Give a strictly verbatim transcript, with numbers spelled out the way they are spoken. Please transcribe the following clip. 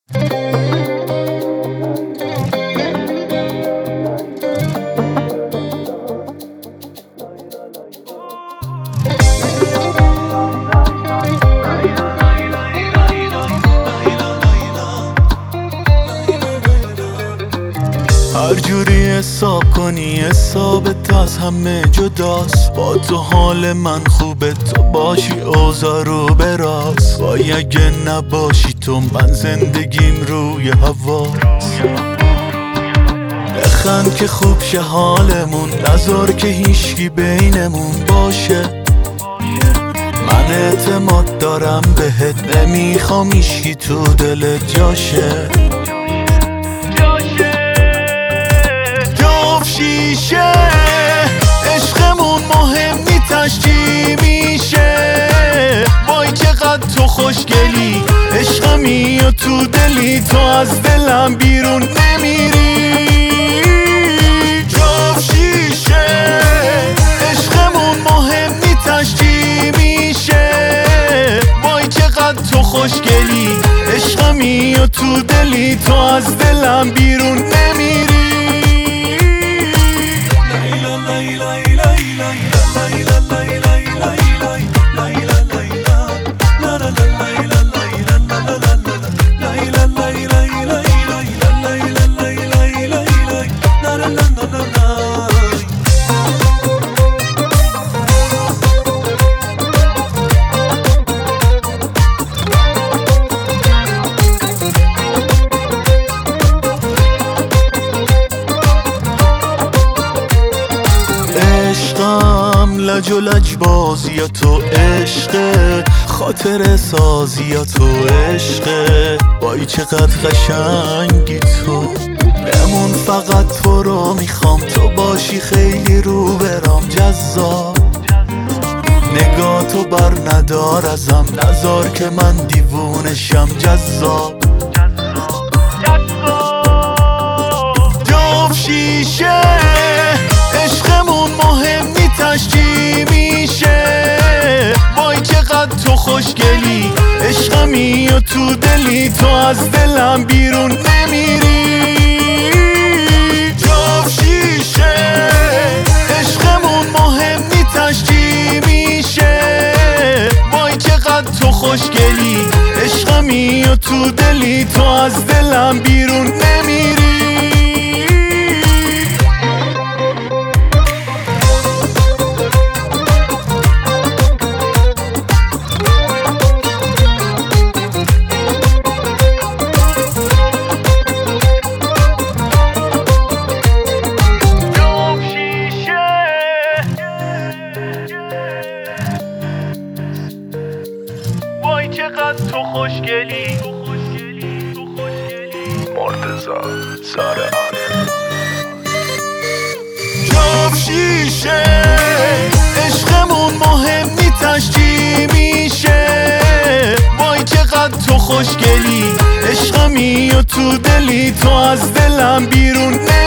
هر جوری حساب کنی حسابت از همه جداست. با تو حال من خوبه، تو باشی اوضاع رو براست. وای اگه نباشی تو من زندگیم روی هواست. بخند که خوب شه حالمون، نذار که هیچکی بینمون باشه. من اعتماد دارم بهت، نمیخوام هیچکی تو دلت جاشه. شیشه عشقمون مهم نیستش چی میشه. وای چقدر تو خوشگلی، عشقمی و تو دلی، تو از دلم بیرون نمیری. جفت شیشه عشقمون مهم نیستش چی میشه. وای چقدر تو خوشگلی، عشقمی و تو دلی، تو از دلم بیرون نمیری. لج و لج بازی یا تو عشقه، خاطر سازی یا تو عشقه. وای چقدر قشنگی تو، بمون فقط تو رو میخوام. تو باشی خیلی رو برام جذاب. نگاه تو بر ندار ازم، نذار که من دیوونشم. جذاب جفت شیشه عشقمون مهم نیستش چی میشه. وای چقدر تو خوشگلی، عشقمی و تو دلی، تو از دلم بیرون نمیری. جفت شیشه عشقمون مهم نیستش چی میشه. وای چقدر تو خوشگلی، عشقمی و تو دلی، تو از دلم بیرون نمیری. چقدر تو خوشگلی، مرتضی ساره‌آن. جفت شیشه عشقمون مهم نیستش چی میشه. وای چقدر تو خوشگلی، عشقمی و تو دلی، تو از دلم بیرون نمیری.